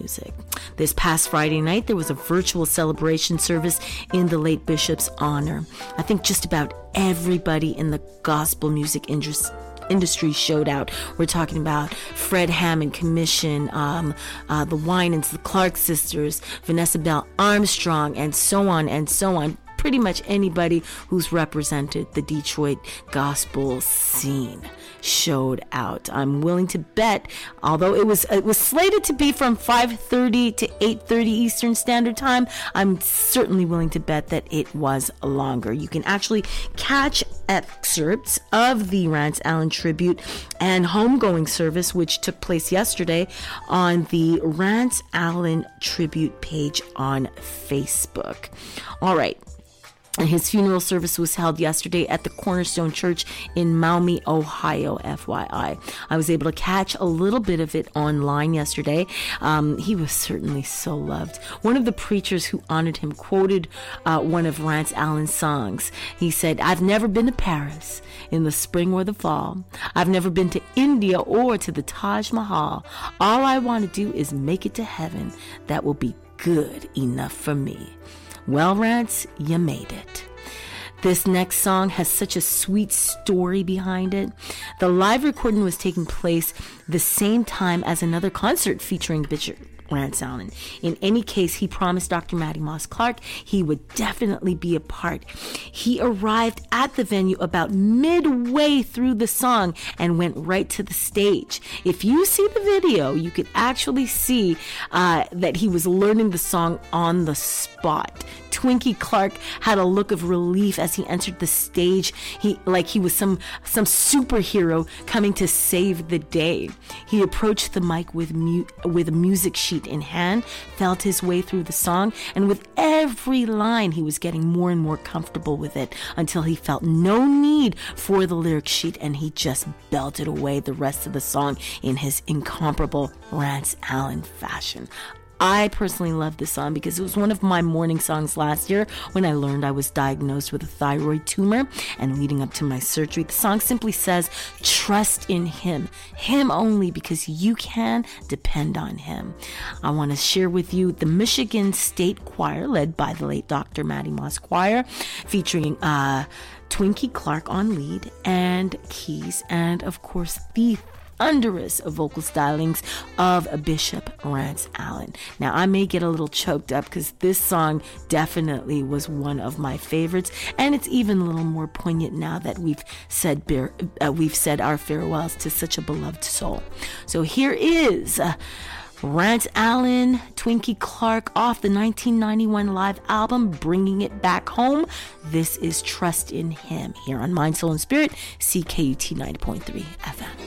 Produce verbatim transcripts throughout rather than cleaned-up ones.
music. This past Friday night, there was a virtual celebration service in the late bishop's honor. I think just about everybody in the gospel music industry industry showed out. We're talking about Fred Hammond Commission, um, uh, the Winans, the Clark Sisters, Vanessa Bell Armstrong, and so on and so on. Pretty much anybody who's represented the Detroit gospel scene showed out. I'm willing to bet, although it was it was slated to be from five thirty to eight thirty Eastern Standard Time, I'm certainly willing to bet that it was longer. You can actually catch excerpts of the Rance Allen tribute and homegoing service, which took place yesterday, on the Rance Allen tribute page on Facebook. All right. And his funeral service was held yesterday at the Cornerstone Church in Maumee, Ohio, F Y I. I was able to catch a little bit of it online yesterday. Um, he was certainly so loved. One of the preachers who honored him quoted uh, one of Rance Allen's songs. He said, "I've never been to Paris in the spring or the fall. I've never been to India or to the Taj Mahal. All I want to do is make it to heaven. That will be good enough for me." Well, Rance, you made it. This next song has such a sweet story behind it. The live recording was taking place the same time as another concert featuring Bishop Rance Allen. In any case, he promised Doctor Mattie Moss Clark he would definitely be a part. He arrived at the venue about midway through the song and went right to the stage. If you see the video, you could actually see uh, that he was learning the song on the spot. Twinkie Clark had a look of relief as he entered the stage, he like he was some some superhero coming to save the day. He approached the mic with mu- with a music sheet in hand, felt his way through the song, and with every line he was getting more and more comfortable with it until he felt no need for the lyric sheet, and he just belted away the rest of the song in his incomparable Rance Allen fashion. I personally love this song because it was one of my morning songs last year when I learned I was diagnosed with a thyroid tumor and leading up to my surgery. The song simply says, trust in him, him only, because you can depend on him. I want to share with you the Michigan State Choir, led by the late Doctor Mattie Moss Choir, featuring uh, Twinkie Clark on lead and keys, and of course the thunderous vocal stylings of Bishop Rance Allen. Now, I may get a little choked up because this song definitely was one of my favorites, and it's even a little more poignant now that we've said bear, uh, we've said our farewells to such a beloved soul. So here is uh, Rance Allen, Twinkie Clark off the nineteen ninety-one live album, Bringing It Back Home. This is Trust in Him here on Mind, Soul, and Spirit, C K U T ninety point three F M.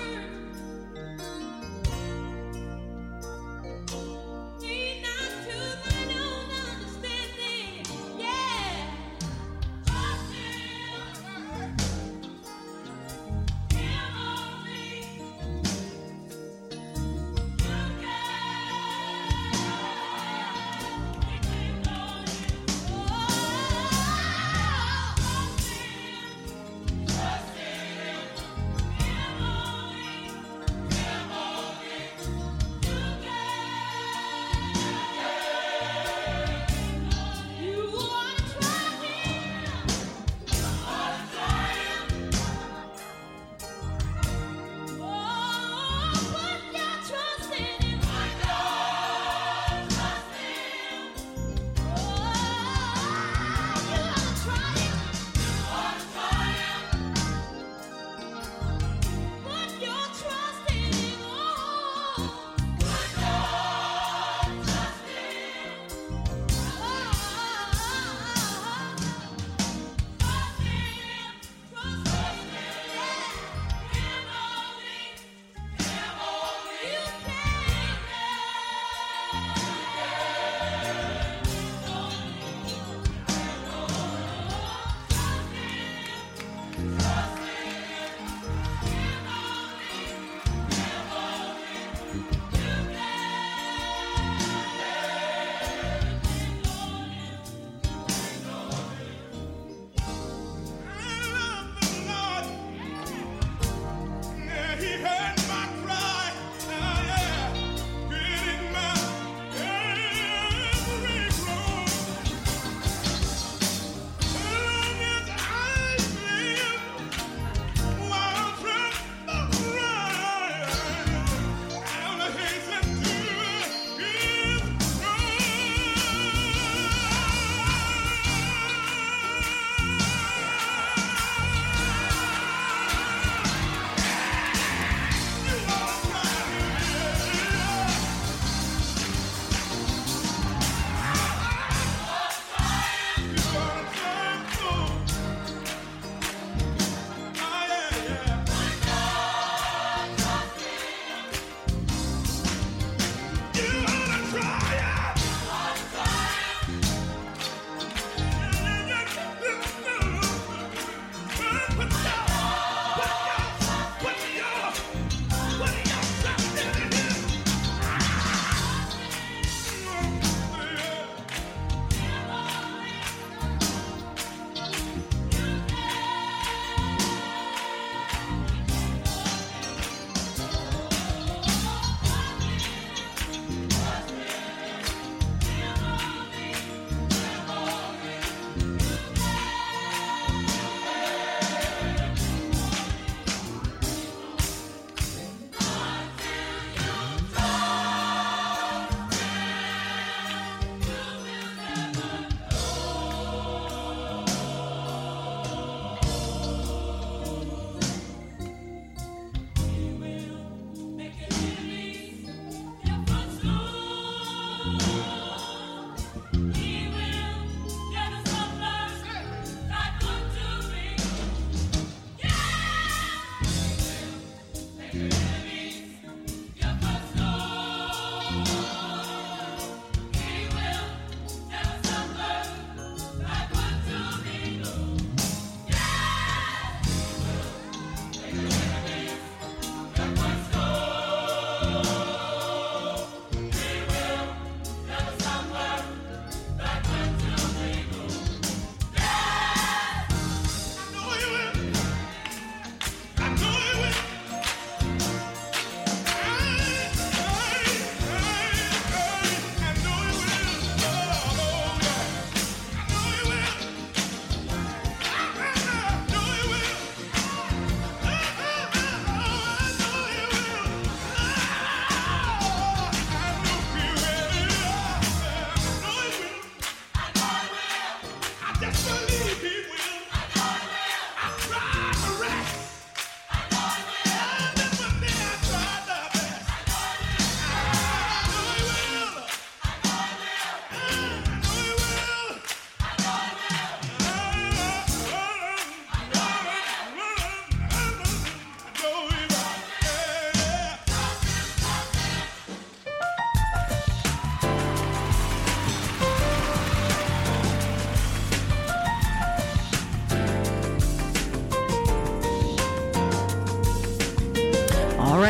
Not to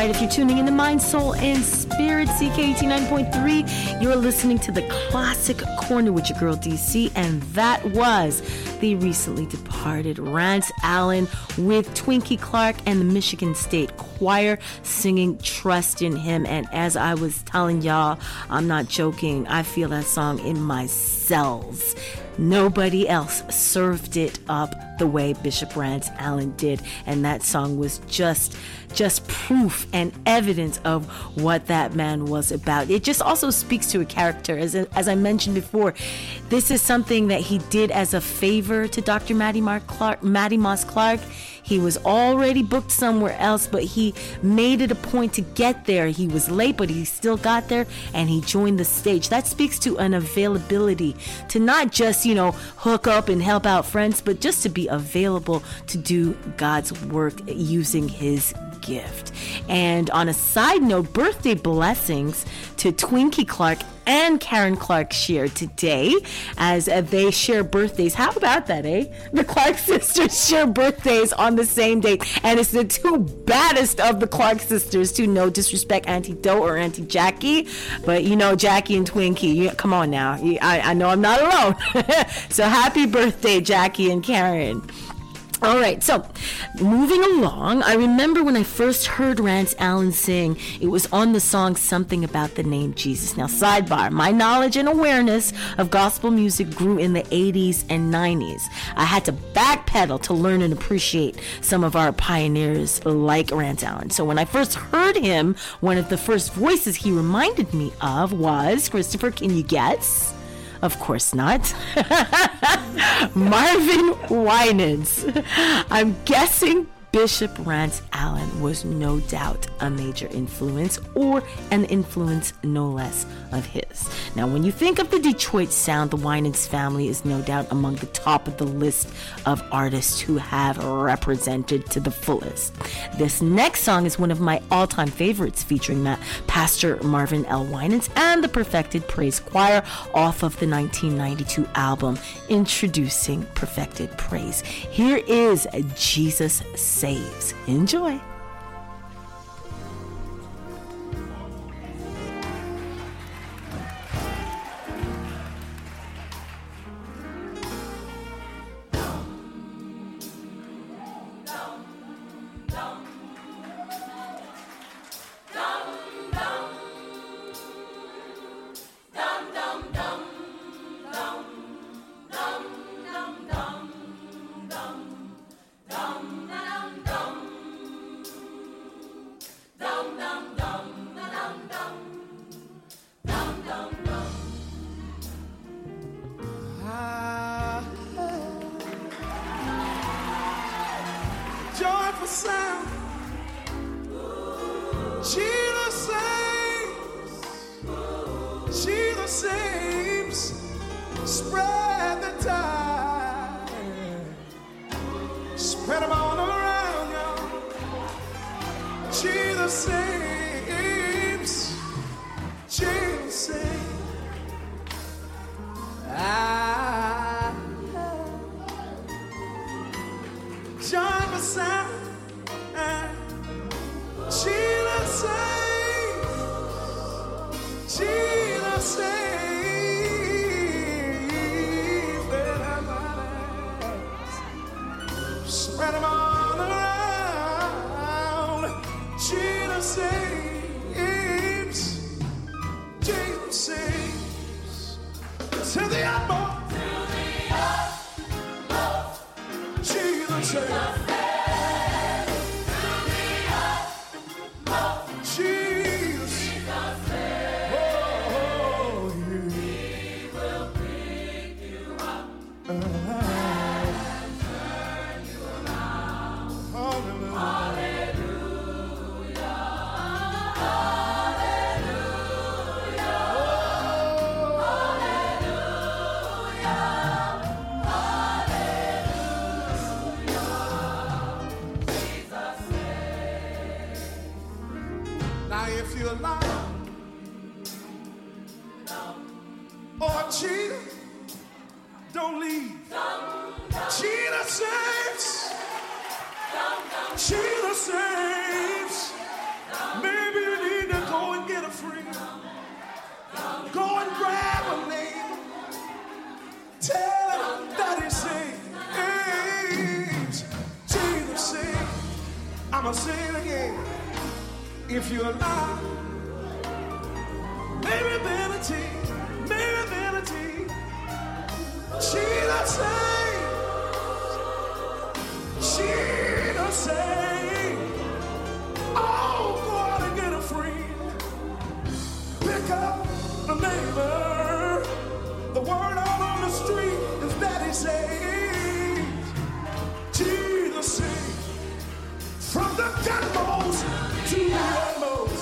right, if you're tuning in to Mind, Soul, and Spirit, C K eighty nine point three, you're listening to the Classic Corner with your girl D C, and that was the recently departed Rance Allen with Twinkie Clark and the Michigan State Choir singing Trust in Him. And as I was telling y'all, I'm not joking, I feel that song in my cells. Nobody else served it up the way Bishop Rance Allen did, and that song was just just proof and evidence of what that man was about. It just also speaks to a character. As, as I mentioned before, this is something that he did as a favor to Doctor Mattie, Mark Clark, Mattie Moss Clark. He was already booked somewhere else, but he made it a point to get there. He was late, but he still got there, and he joined the stage. That speaks to an availability to not just, you know, hook up and help out friends, but just to be available to do God's work using his gift. And on a side note, birthday blessings to Twinkie Clark and Karen Clark Shear today, as uh, they share birthdays. How about that, eh? The Clark sisters share birthdays on the same day, and it's the two baddest of the Clark sisters, to no disrespect, Auntie Doe or Auntie Jackie, but you know, Jackie and Twinkie, you, come on now, I, I know I'm not alone. So happy birthday, Jackie and Karen. All right, so moving along, I remember when I first heard Rance Allen sing, it was on the song Something About the Name Jesus. Now, sidebar, my knowledge and awareness of gospel music grew in the eighties and nineties. I had to backpedal to learn and appreciate some of our pioneers like Rance Allen. So when I first heard him, one of the first voices he reminded me of was, Christopher, can you guess? Of course not. Marvin Winans. I'm guessing Bishop Rance Allen was no doubt a major influence, or an influence no less of his. Now, when you think of the Detroit sound, the Winans family is no doubt among the top of the list of artists who have represented to the fullest. This next song is one of my all-time favorites, featuring Matt, Pastor Marvin L. Winans and the Perfected Praise Choir off of the nineteen ninety-two album Introducing Perfected Praise. Here is Jesus Saves. Enjoy. free. Go and grab a neighbor. Tell him that he saves. Jesus said, I'ma say it again. If you allow, maybe vanity, maybe vanity. Jesus saves. Jesus saves. Oh, go out and get a friend. Pick up a neighbor. The word out on the street is that he saves. Jesus saves. From the utmost to the utmost.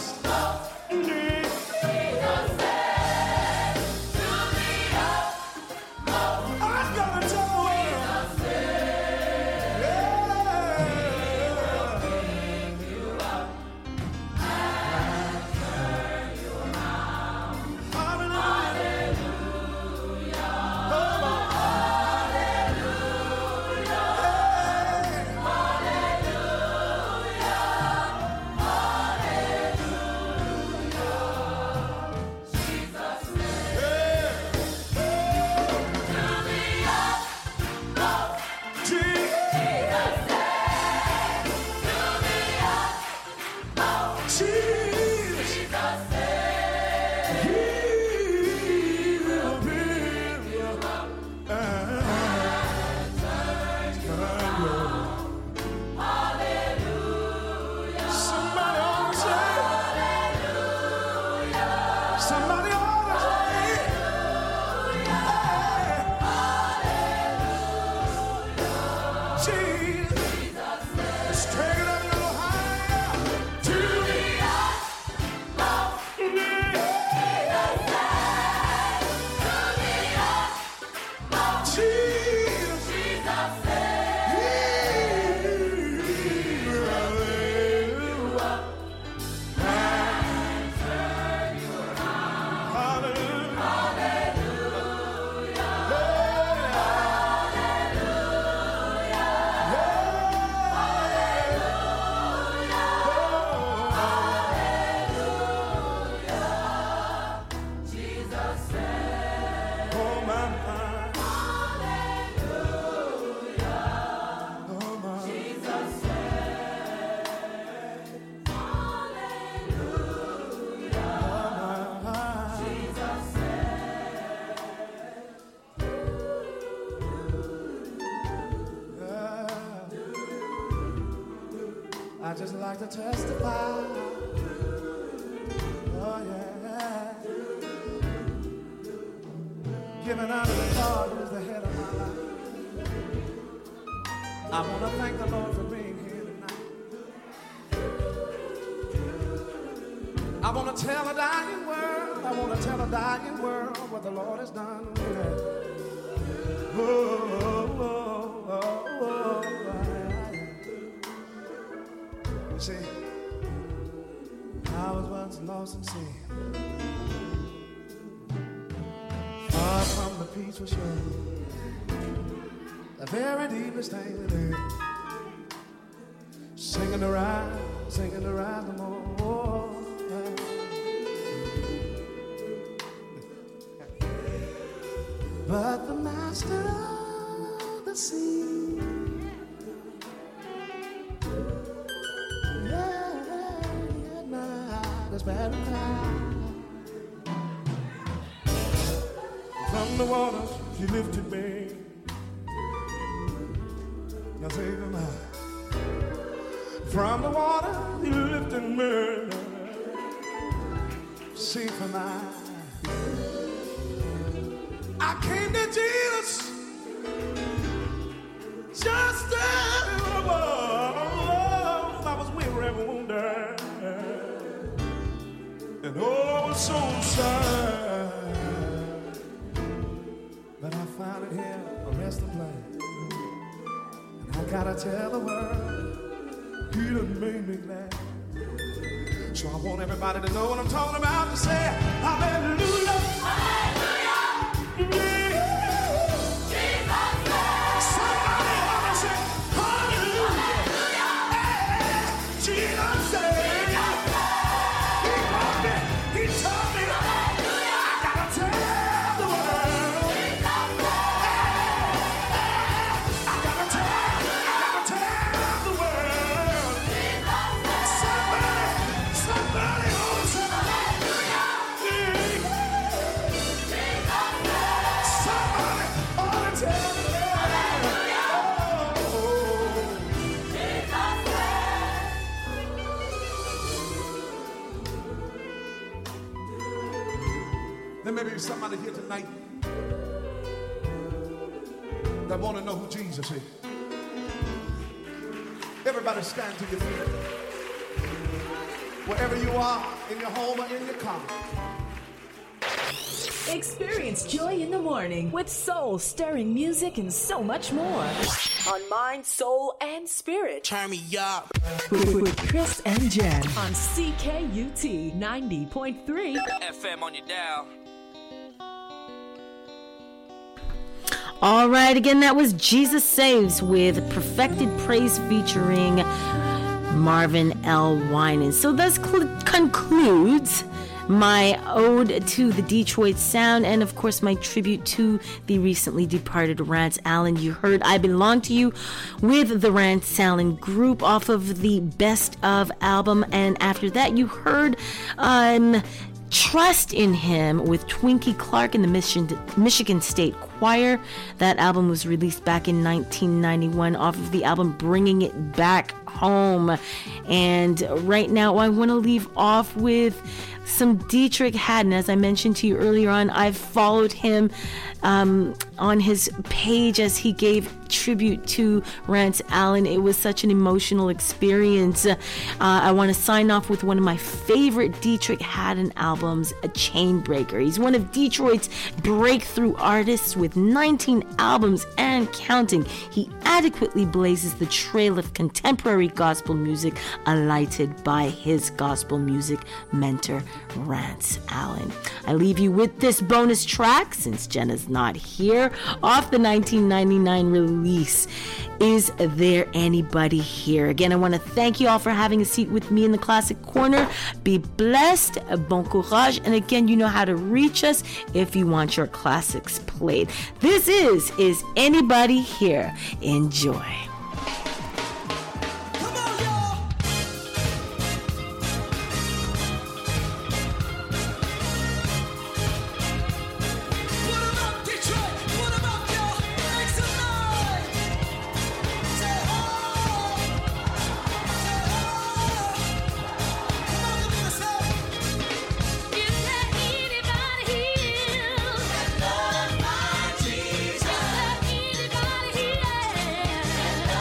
I just like to testify. Oh yeah. Giving honor to God who is the head of my life. I want to thank the Lord for being here tonight. I want to tell a dying world. I want to tell a dying world what the Lord has done. Oh, oh, oh, oh, oh. You see, I was once lost in sin, far from the peaceful shore, the very deepest thing to do, singing to rise, singing to rise the more. But the master of the sea, yeah, at night is very high. From the waters she lifted me. Now say them high. From the water he lifted me. See for mine. I came to Jesus just as I was. I was weary and wounded, and oh, I was so sad. But I found it here, a resting place, and I gotta tell the world, He done made me glad. So I want everybody to know what I'm talking about. To say hallelujah. He There may be somebody here tonight that want to know who Jesus is. Everybody stand to your feet. Wherever you are, in your home or in your car. Experience joy in the morning with soul-stirring music and so much more. On Mind, Soul, and Spirit. Turn me up. With, with Chris and Jen on C K U T ninety point three. F M on your dial. All right, again, that was Jesus Saves with Perfected Praise featuring Marvin L. Winans. So this cl- concludes my ode to the Detroit sound and, of course, my tribute to the recently departed Rance Allen. You heard I Belong to You with the Rance Allen Group off of the Best Of album. And after that, you heard um, Trust in Him with Twinkie Clark and the Michigan, Michigan State Choir. That album was released back in nineteen ninety-one off of the album Bringing It Back Home. And right now, I want to leave off with some Dietrich Haddon. As I mentioned to you earlier on, I've followed him um, on his page as he gave tribute to Rance Allen. It was such an emotional experience. Uh, I want to sign off with one of my favorite Dietrich Haddon albums, A Chainbreaker. He's one of Detroit's breakthrough artists with nineteen albums and counting. He adequately blazes the trail of contemporary gospel music, alighted by his gospel music mentor, Rance Allen. I leave you with this bonus track, since Jenna's not here, off the nineteen ninety-nine release, Is There Anybody Here? Again, I want to thank you all for having a seat with me in the Classic Corner. Be blessed, bon courage, and again, you know how to reach us if you want your classics played. This is Is Anybody Here? Enjoy. Anybody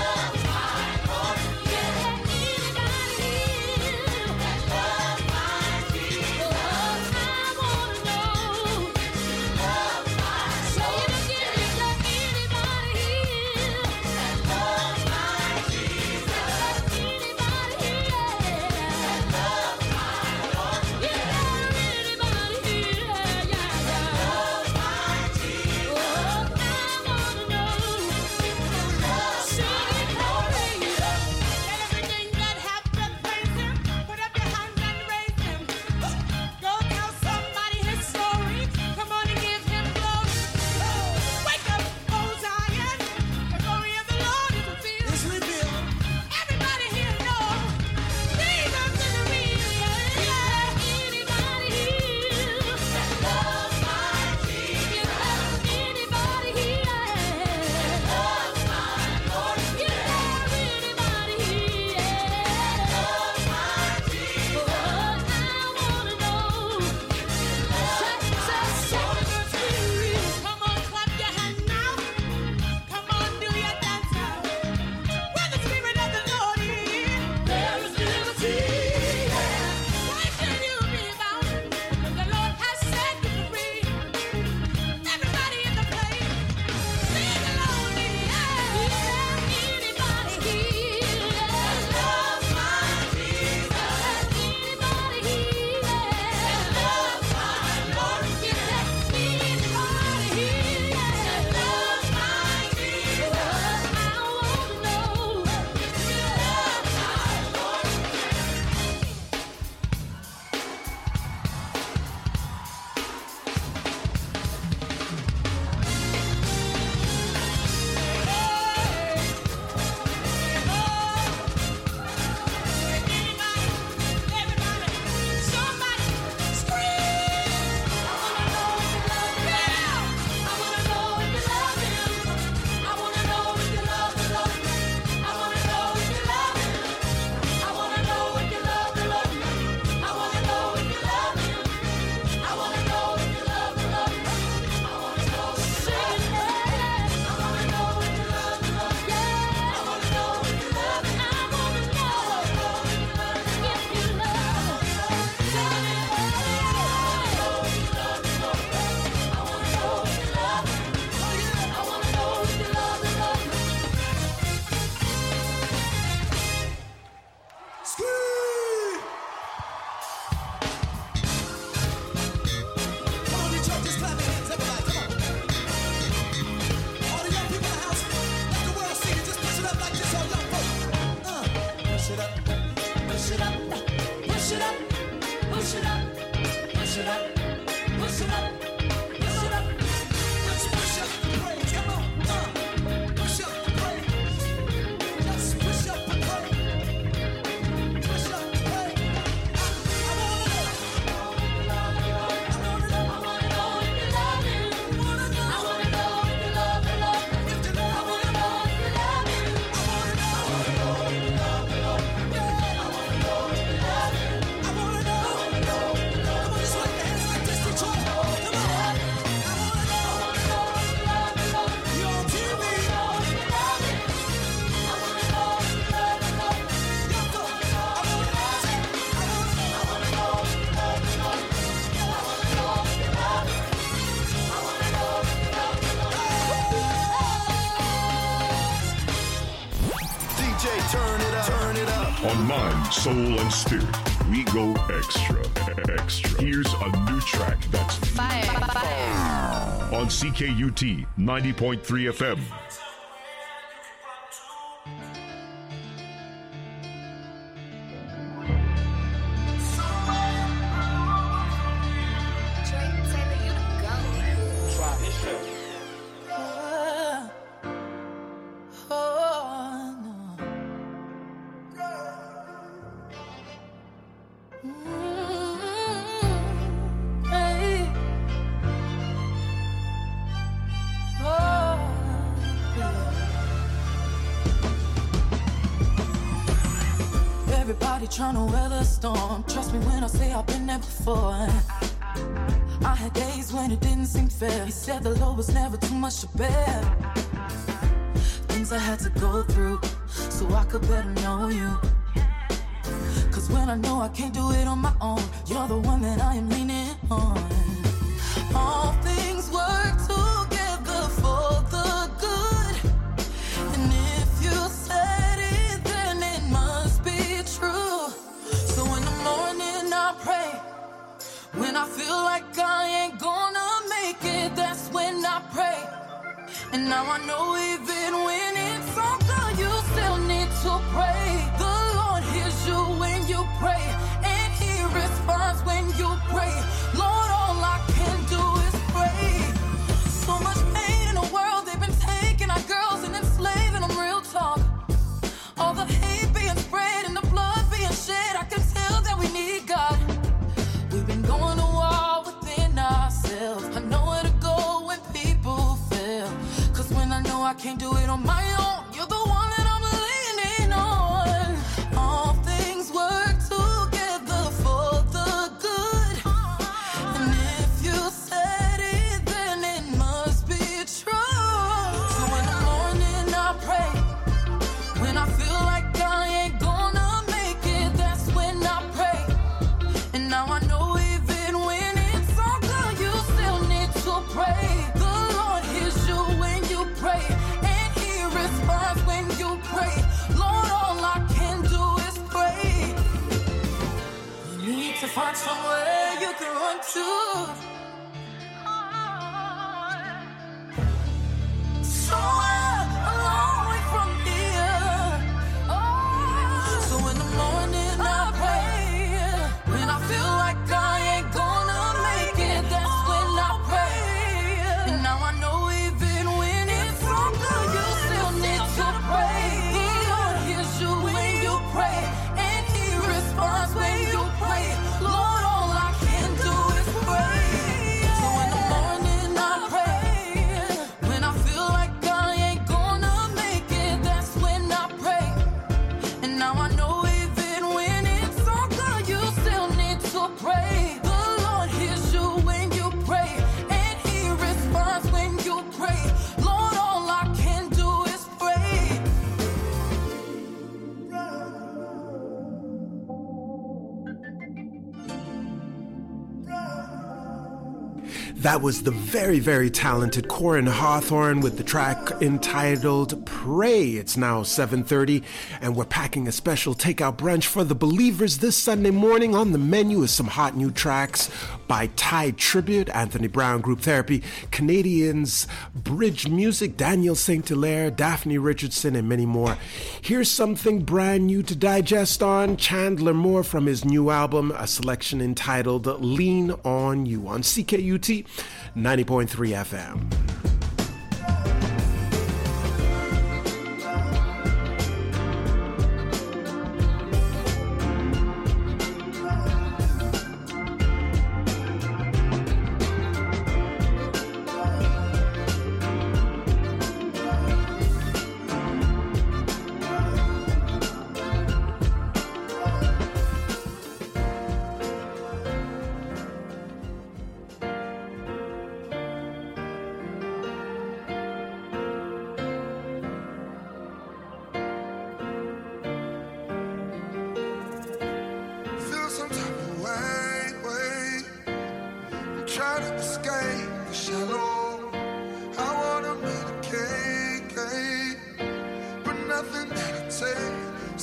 On Mind, Soul, and Spirit, we go extra, extra. Here's a new track that's fire. fire. On C K U T ninety point three F M. Trying to weather the storm. Trust me when I say I've been there before. I had days when it didn't seem fair. He said the load was never too much to bear. Things I had to go through so I could better know you. Cause when I know I can't do it on my own, you're the one that I am leaning on. All things work together for the good. And if you said it, then it must be true. When I feel like I ain't gonna make it, that's when I pray. And now I know even when it's all good, you still need to pray. The Lord hears you when you pray, and He responds when you pray. Lord, all I can do is pray. So much pain in the world, they've been taking our girls and enslaving them, real talk. All the hate being spread and the blood being shed, I can tell that we need God. We've been going to war within ourselves. I know where to go when people fail. Cause when I know I can't do it on my own, you're the one that I'm leaning on. All things work together for the good. And if you said it, then it must be true. So in the morning I pray. When I feel like I ain't gonna make it, that's when I pray. And now I know pray. The Lord hears you when you pray, and He responds when you pray. Lord, all I can do is pray. You need to find somewhere you can run to. Somewhere a long way from here. Oh. So in the morning I pray. When I feel like I ain't gonna make it, that's when I pray. Now I know even when it's all good, you still need to pray. The Lord hears you when you pray, and He responds when you pray. Lord, all I can do is pray. So in the morning I pray. When I feel like I ain't gonna make it, that's when I pray. And now I know even when it's all good, you still need to pray. The Lord hears you when you pray, and He responds when you pray. Lord, all I can do is pray. That was the very, very talented Corin Hawthorne with the track entitled Pray. It's now seven thirty, and we're packing a special takeout brunch for the believers this Sunday morning. On the menu is some hot new tracks by Tide Tribute, Anthony Brown Group Therapy, Canadians Bridge Music, Daniel Saint Hilaire, Daphne Richardson, and many more. Here's something brand new to digest on. Chandler Moore from his new album, a selection entitled Lean on You on C K U T ninety point three F M.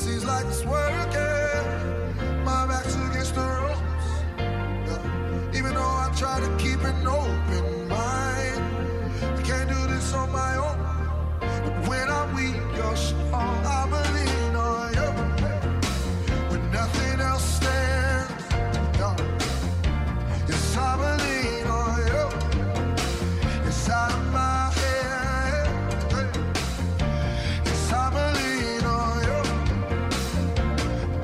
seems like it's working. My back's against the ropes. Yeah. Even though I try to keep an open mind, I can't do this on my own. But when I'm weak, you're strong. I believe on you. When nothing else stands, no. Yes, I believe on you. It's out of my head. Yes, I believe on you.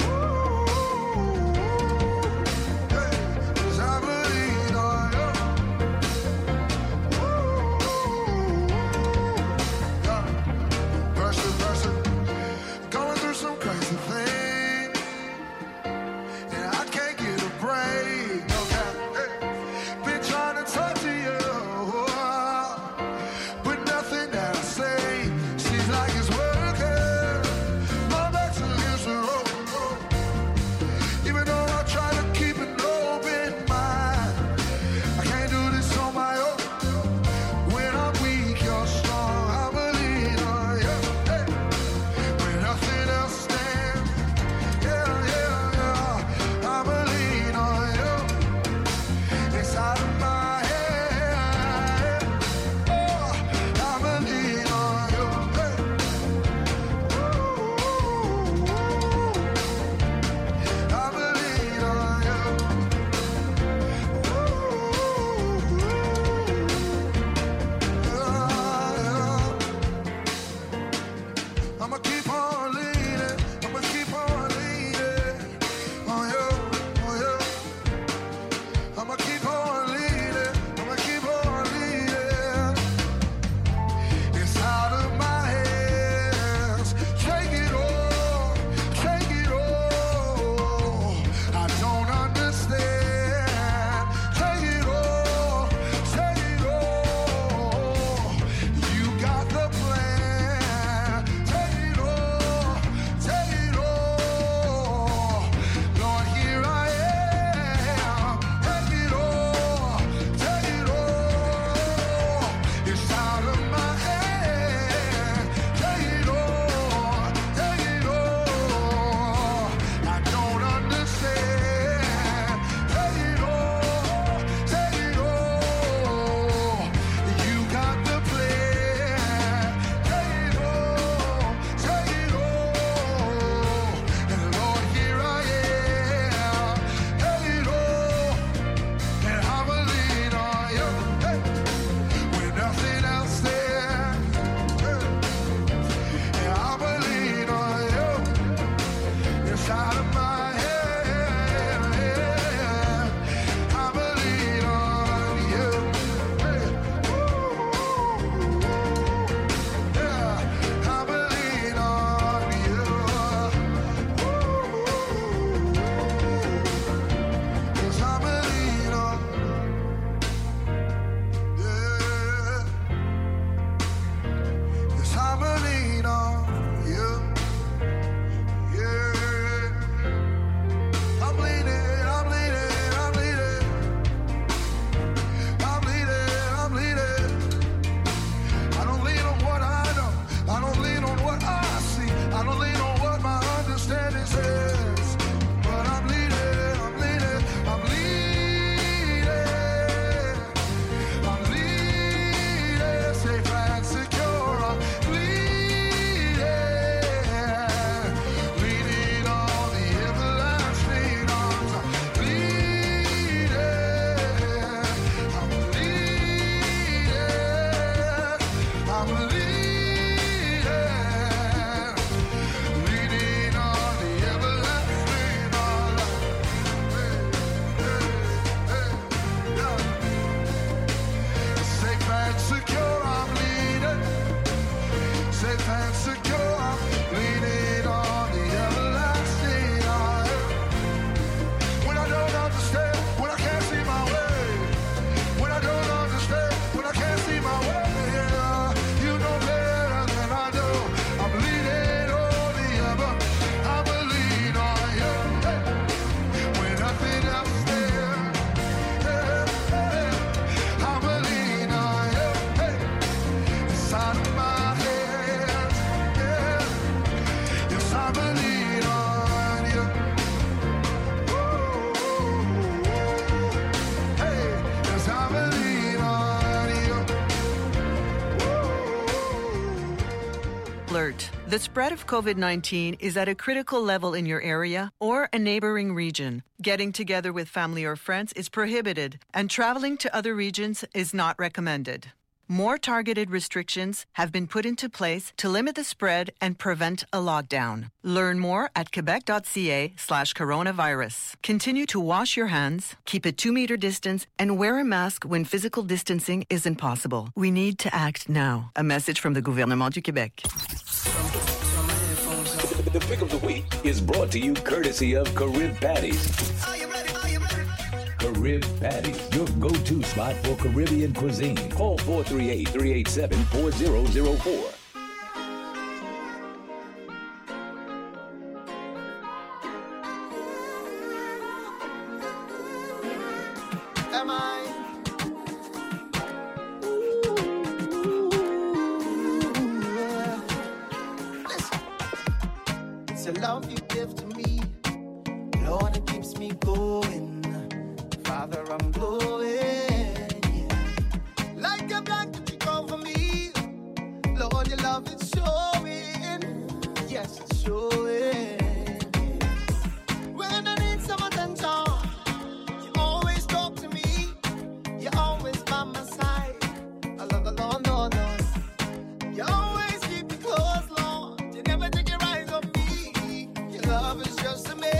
alert. The spread of COVID nineteen is at a critical level in your area or a neighboring region. Getting together with family or friends is prohibited, and traveling to other regions is not recommended. More targeted restrictions have been put into place to limit the spread and prevent a lockdown. Learn more at quebec.ca slash coronavirus. Continue to wash your hands, keep a two-meter distance, and wear a mask when physical distancing isn't possible. We need to act now. A message from the Gouvernement du Québec. The pick of the week is brought to you courtesy of Carib Patties. Carib Patties, your go-to spot for Caribbean cuisine. Call four three eight, three eight seven, four zero zero four. Am I? Listen, it's a love you give to me, Lord, it keeps me going. Father, I'm glowing, yeah. Like a blanket you cover me, Lord, your love is showing, yes, it's showing. When I need some attention, you always talk to me, you're always by my side. I love the Lord, Lord, Lord. You always keep me close, Lord. You never take your eyes off me. Your love is just amazing.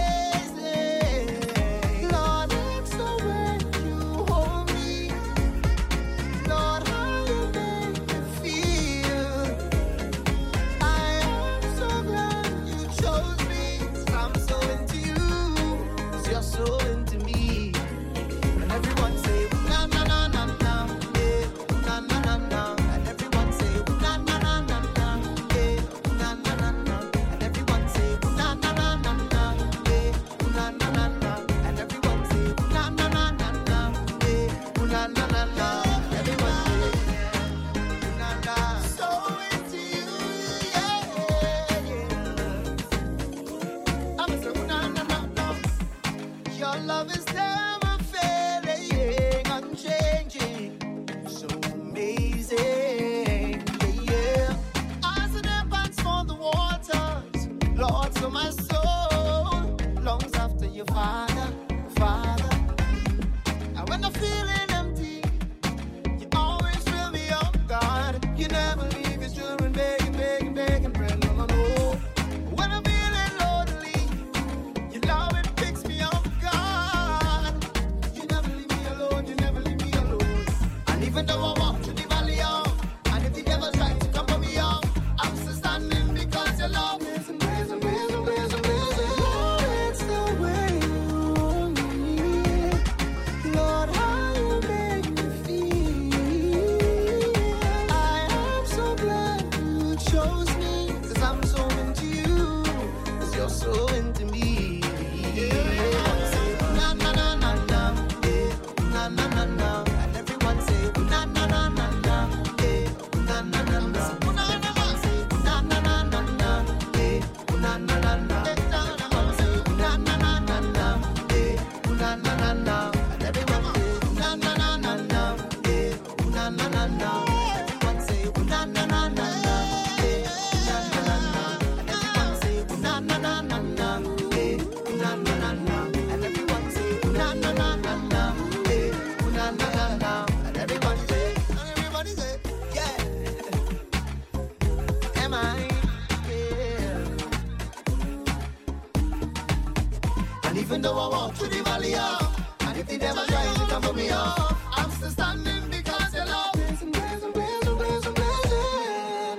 Even though I walk through the valley of, and if the devil tries to come for me off, I'm still standing because your love blazing, blazing, blazing, blazing, blazing.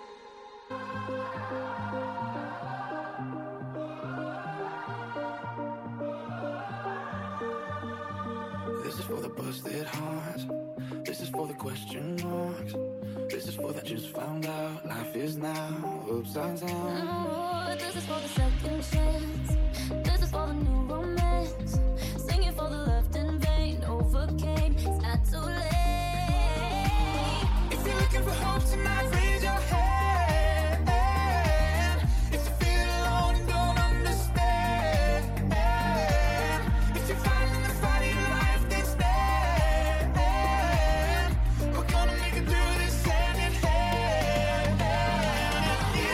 This is for the busted hearts. This is for the question marks. This is for that just found out life is now upside down. Oh, this is for the second chance. This is for the new romance. Singing for the left in vain. Overcame, it's not too late. If you're looking for hope tonight, raise your hand. If you feel alone and don't understand, if you're fighting the fight of your life, then stand. We're gonna make it through this hand in hand. Yeah.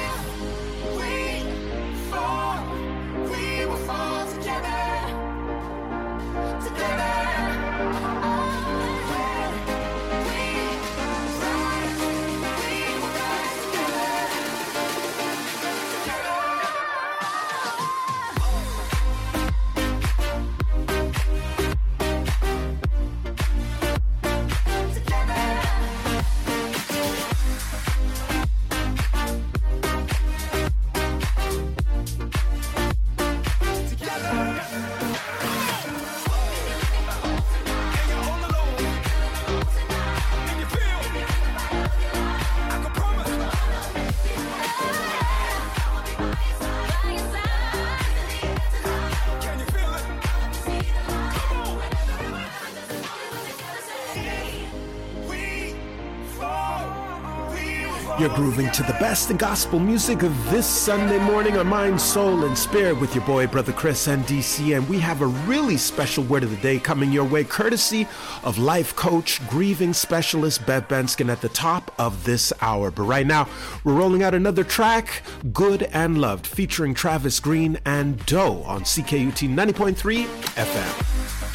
You're grooving to the best in gospel music of this Sunday morning on Mind, Soul, and Spirit with your boy, Brother Chris and D C. And we have a really special word of the day coming your way, courtesy of life coach, grieving specialist Bev Benskin at the top of this hour. But right now, we're rolling out another track, Good and Loved, featuring Travis Green and Doe on C K U T ninety point three F M.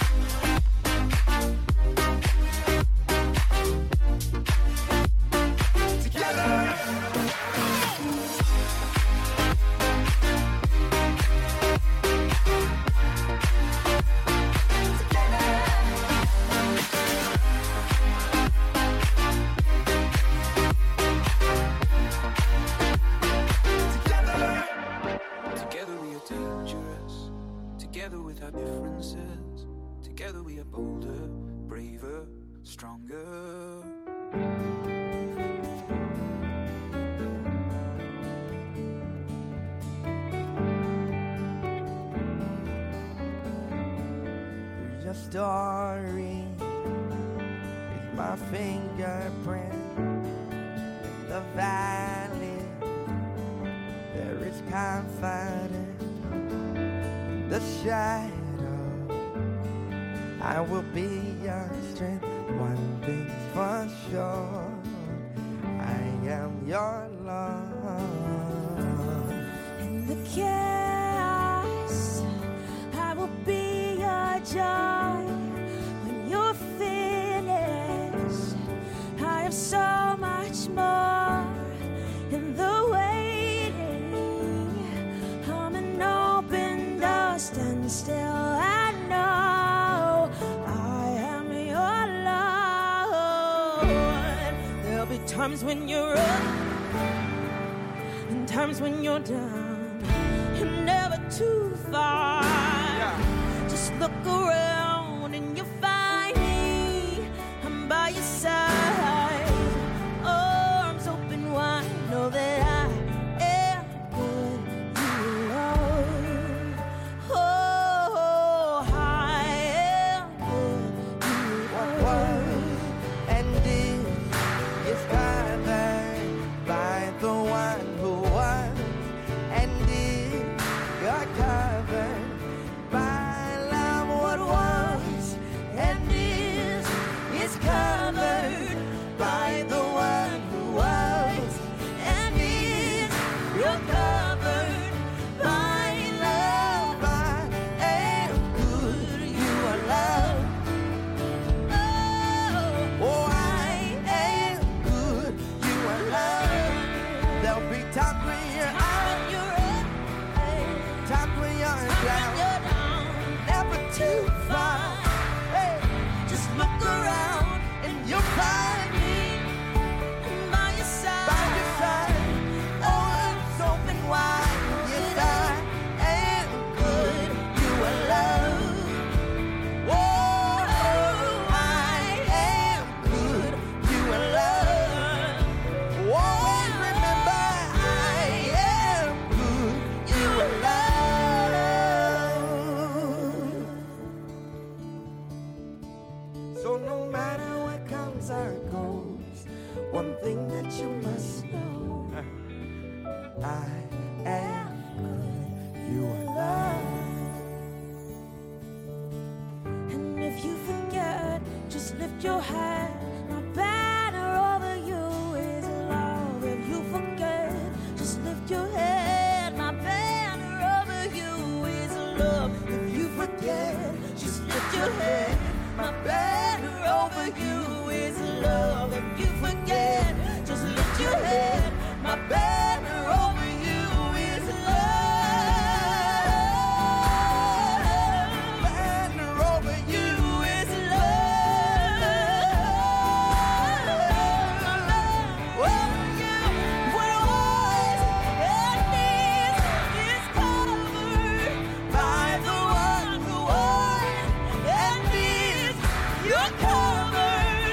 Story is my fingerprint in the valley. There is confidence in the shadow. I will be your strength. One thing's for sure, I am your love. In the chaos, I will be your joy. So much more in the waiting. I'm an open door, stand still. I know I am your Lord. There'll be times when you're up and times when you're down. You're never too far. Yeah. Just look around and you'll find me. I'm by your side. Know that I am good, you love. Oh, I am good, you love. And this is covered by the one who was. And this you're covered by love what was. And this is covered by the one who was. You're covered by love. I am good, you are love. Oh, oh, I am good, you are love. There'll be times when you're out, you're up, times when you're down, never too far. Hey, just look around and you'll find me by your side. By your side. Why, yes, I am good, you are love. Oh, I am good, you are love. Oh, remember, I am good, you are love. So no matter what comes or goes, one thing that you must know, I am good, you are love. And if you forget, just lift your hand. My banner over you is love. If you forget, just lift your head. My banner over you is love. If you forget, just lift your head. My banner over you is love. If you forget, just lift your head. My banner over you. You're covered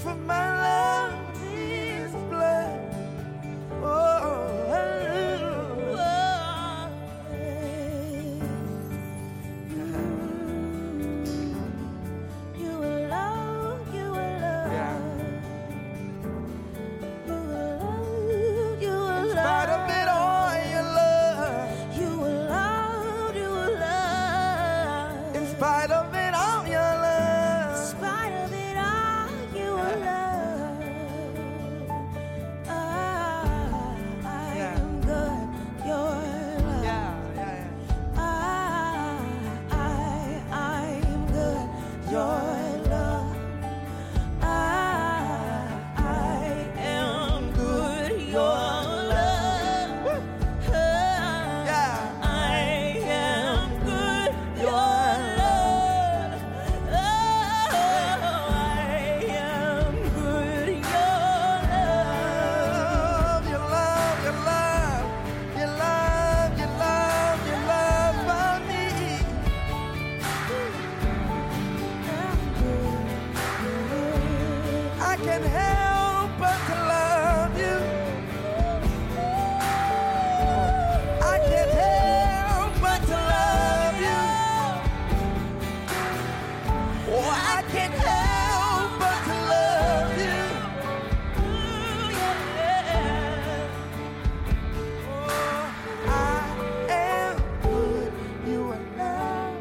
for my love is blood. Oh, oh, oh, oh. You will love, you will love. Yeah. You will love, you will In love. spite of it all, your love. You will love, you will love. In spite of it all, your love. In spite of it all, you will love. I, I Yeah. am good, your love. Yeah, yeah, yeah. I, I, I am good, your love. I, I am good, your love. Yeah. I am good, your love. Oh, I am good, your love. Love, your love, your love, your love, your love, your love for me. I can't help but to love you. I can't help but to love you. Oh, I can't help but to love you. Oh, I am good, you are love.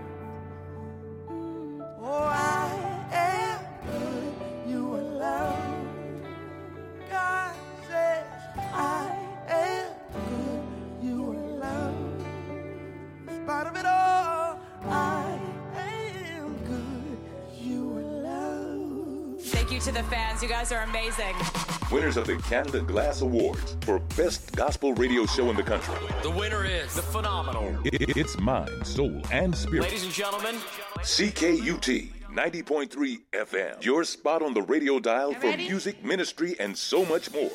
Oh, I am good, you are love. God says I am good, you are love. In spite of it all, I am good, you are love. Thank you to the fans. You guys are amazing. Winners of the Canada Glass Awards for Best Gospel Radio Show in the country. The winner is the phenomenal. I- It's Mind, Soul, and Spirit. Ladies and gentlemen, C K U T ninety point three F M. Your spot on the radio dial for Ready? music, ministry, and so much more.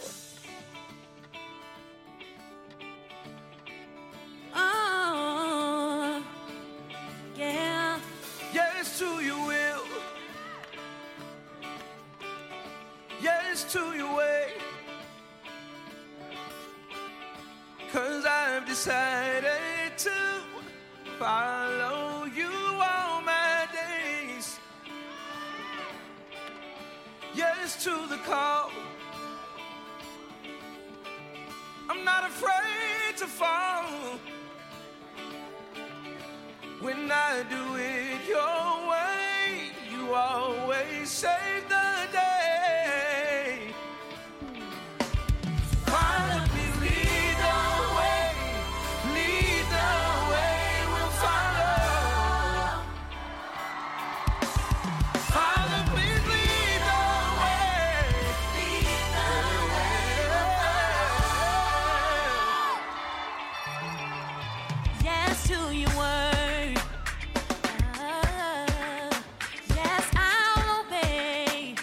Oh, yeah. Yes to your will. Yes to your way. Cause I've decided to follow you all my days. Yes to the call. I'm not afraid to fall. When I do it your way, you always save the day. Follow me, lead the way, lead the way, we'll follow. Follow me, lead the way, lead the way, Yes to your word. Ah, yes, I'll obey.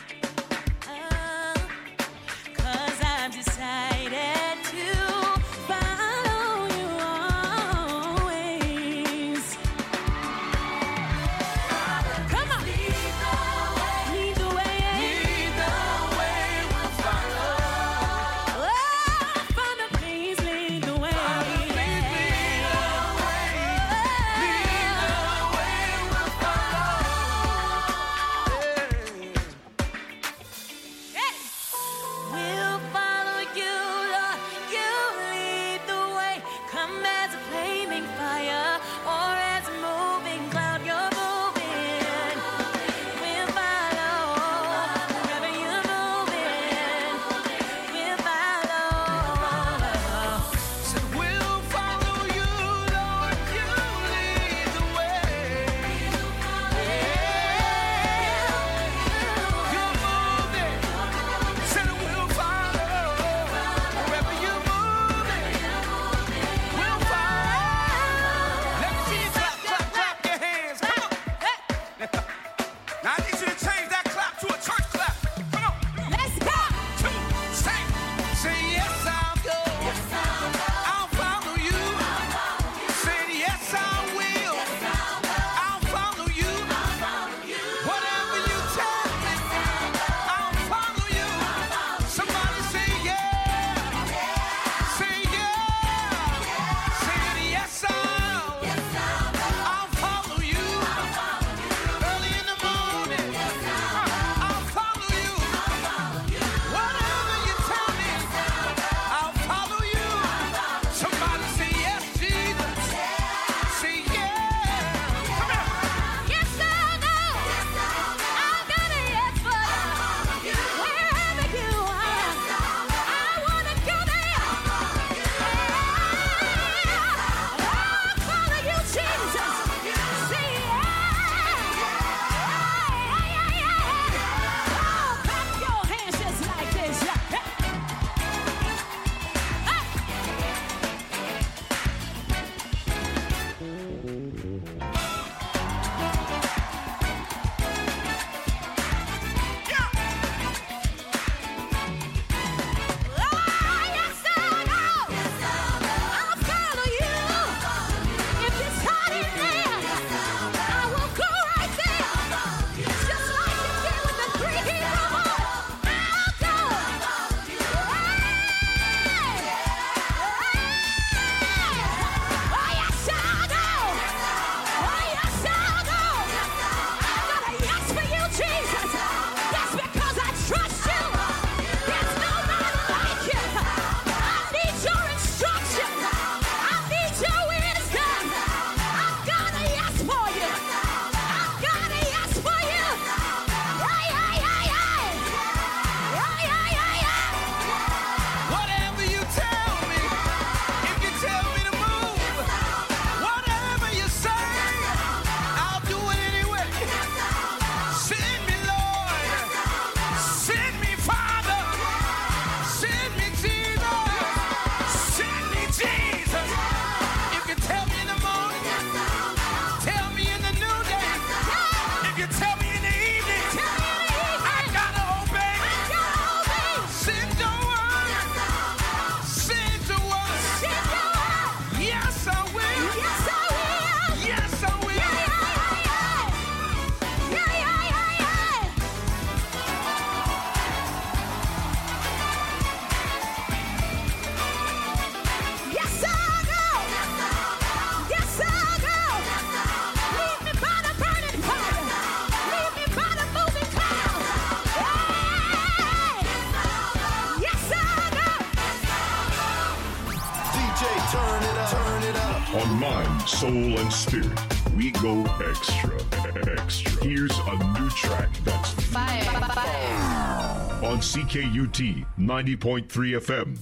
On Mind, Soul, and Spirit, we go extra, extra. Here's a new track that's fire. fire. On C K U T ninety point three F M.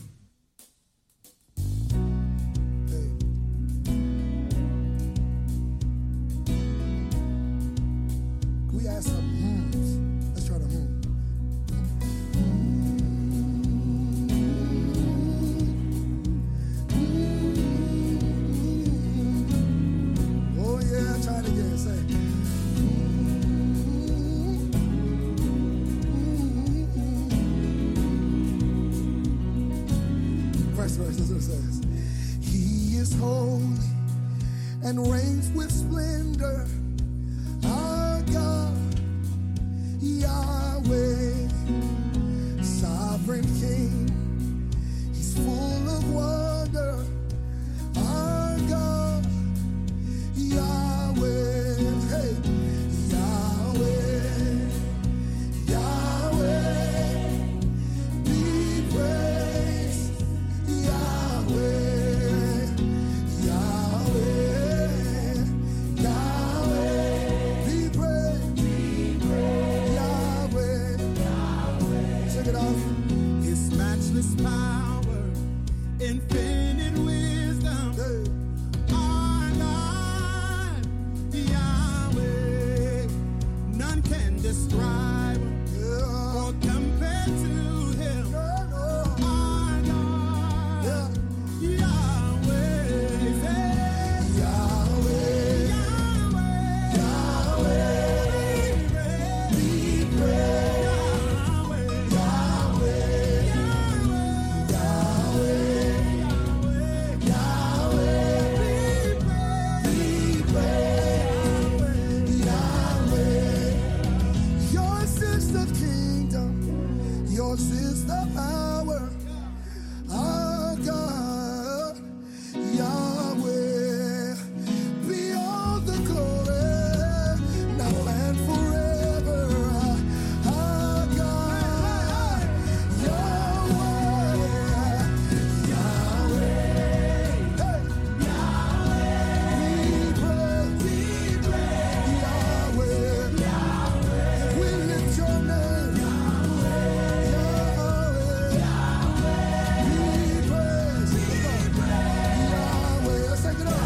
Can we add some hums? Let's try to hum. Oh yeah, try it again. Say. First verse, this is what it says. He is holy and reigns with splendor. Our God, Yahweh, sovereign King, He's full of wonder. Our God, Yahweh, hey, Yahweh, Yahweh, be praised. Yahweh, Yahweh, Yahweh, be praised. Yahweh, check it out. His matchless power, infinite wisdom. Our God, Yahweh, none can describe or compare to Him. Our God, Yahweh, Yahweh, Yahweh, be praised. Yahweh, Yahweh, Yahweh, be praised. Yahweh, yours is the kingdom, yours is the power. Our God, Yahweh, be all the glory, now and forever. Our God, Yahweh, Yahweh, hey, Yahweh, be praised, Yahweh, we lift your name, Yahweh, be praised, Yahweh, let's take it up.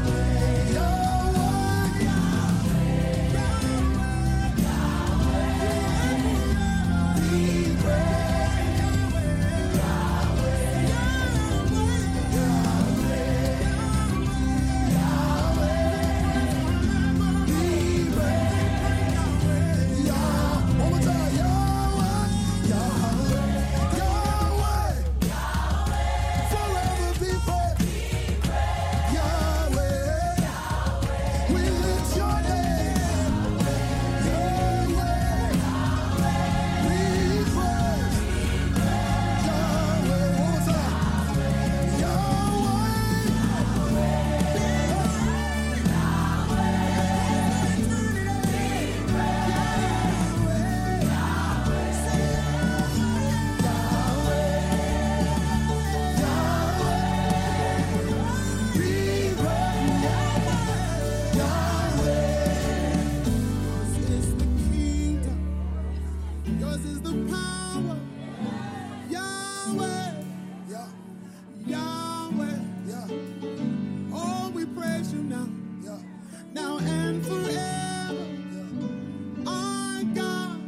yours is the power. Yahweh, Yeah, Yahweh, yeah, oh, we praise you now, yeah, now and forever. yeah. Our God,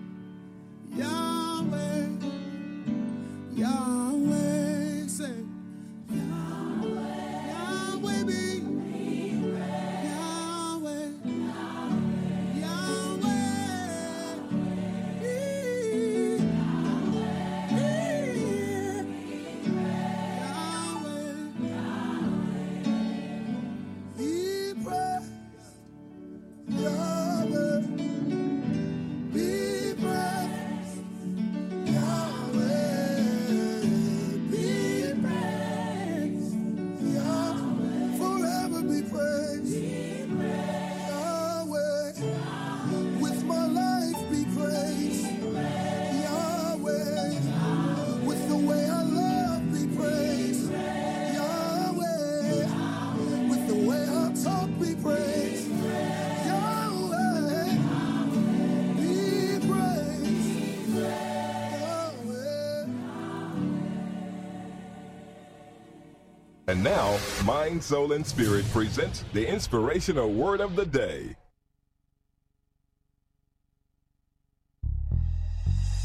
Yahweh, Yahweh, say, Yahweh, Yahweh be, Yahweh, Yahweh, be, be, And now, Mind, Soul, and Spirit presents the inspirational word of the day.